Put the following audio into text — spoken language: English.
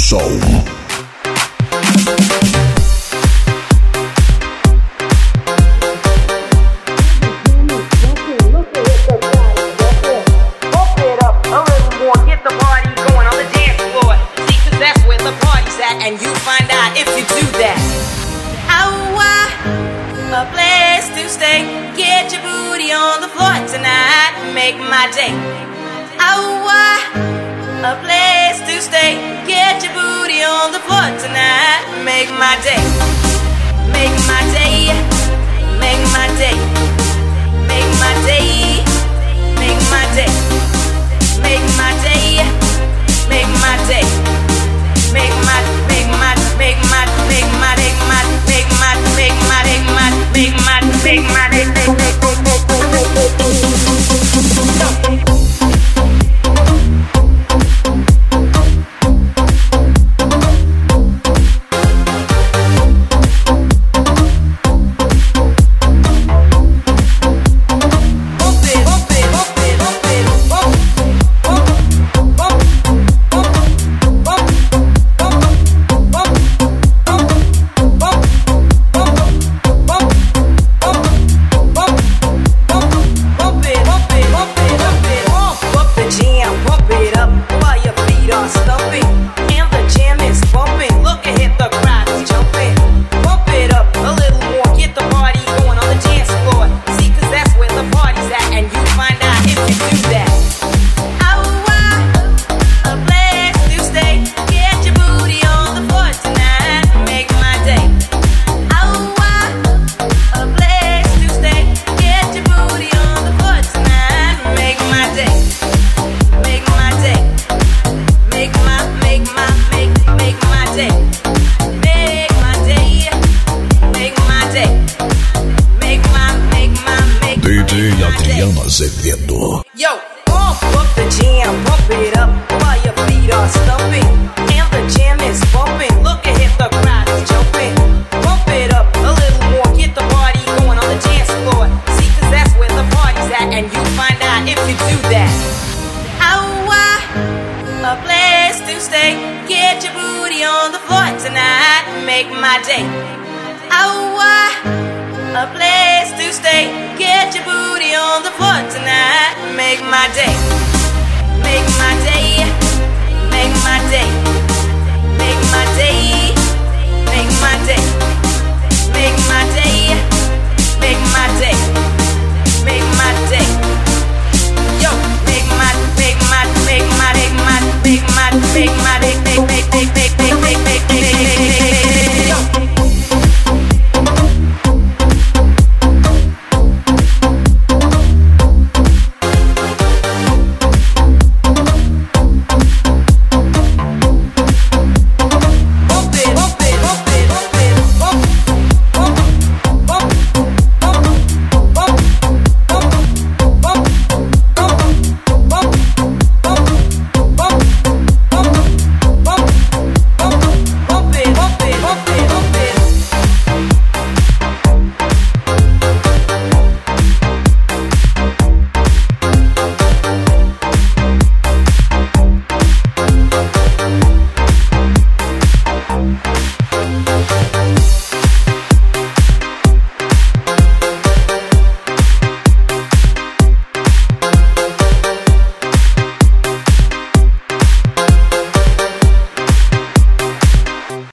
Soul. And you find out if you do that. A place to stay. Get your booty on the floor tonight. Make my day. A place to stay. Get your booty on the floor tonight. Make my day. Make my day. Make my day. Make my day. Make my day. Make my day. Make my day. Make my DJ Adriano Azevedo. Yo, pump up the jam, pump it up while your feet are stumping. And the jam is bumping. Look ahead, the crowd is jumping. Pump it up a little more, get the party going on the dance floor. See, cause that's where the party's at, and you find out if you do that. A place to stay. Get your booty on the floor tonight. Make my day. A place to stay. Get your booty on the floor tonight. Make my day. Make my day. Make my day. Make my day.